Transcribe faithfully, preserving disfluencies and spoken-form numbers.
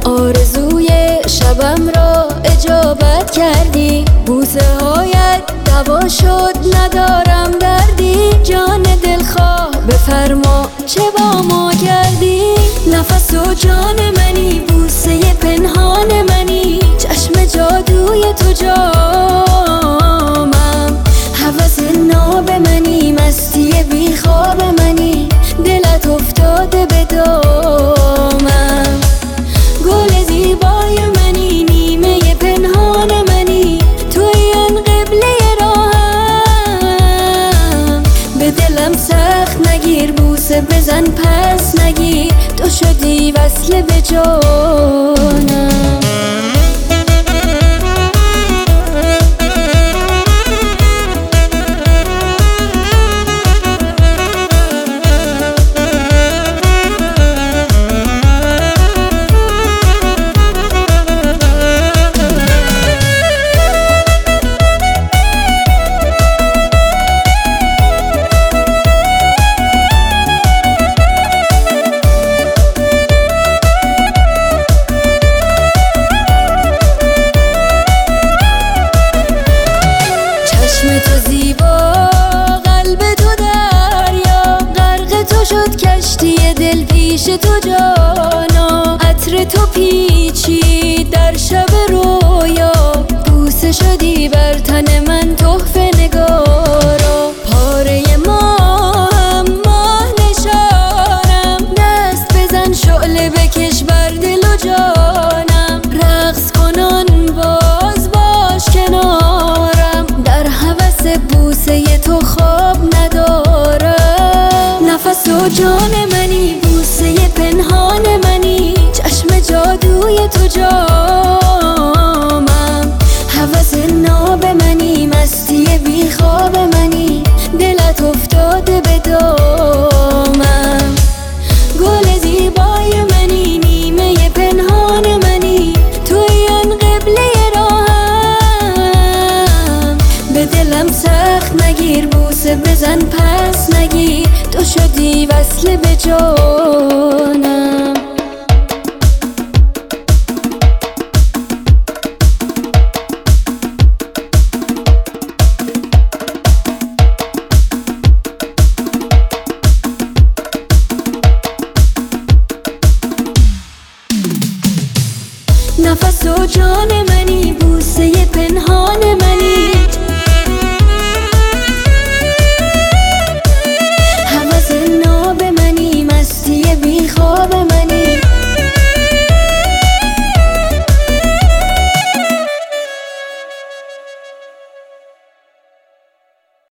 آرزوی شبم را اجابت کردی، بوسه هایت دوا شد ندارم دردی. جان دلخواه بفرما چه با ما کردی؟ نفس و جان منی، بوسه پنهان منی، چشم جادوی تو جامم، هوس ناب منی، مستی بی خواب منی، دلت افتاده به دامم. گل زیبای منی، نیمه پنهان منی، توی آن قبله راهم. به دلم سخت نگیر، بوسه بزن پس نگیر، تو شدی وصل به جانم. تو زیبا، قلب تو دریا، غرق تو شد کشتی دل پیش تو جانا. عطر تو پیچید در شب رویا، بوسه شدی بر تن من تحفه نگارا. پاره ماهم ماه نشانم، دست بزن شعله بکش بر دل و جانم. رقص کنان باز باش کنارم، در هوس بوسه تو خواب ندارم. نفس و جان منی، بوسه پنهان منی، چشم جادوی تو جامم، هوس ناب منی، مستی بی خواب منی، دلت افتاده به دامم. گل زیبای منی، نیمه پنهان منی، توی آن قبله راهم. به دلم سخت نگیر، بوسه بزن پس نگیر، تو شدی وصل به جانم. نفس و جان منی، بوسه پنهان منی،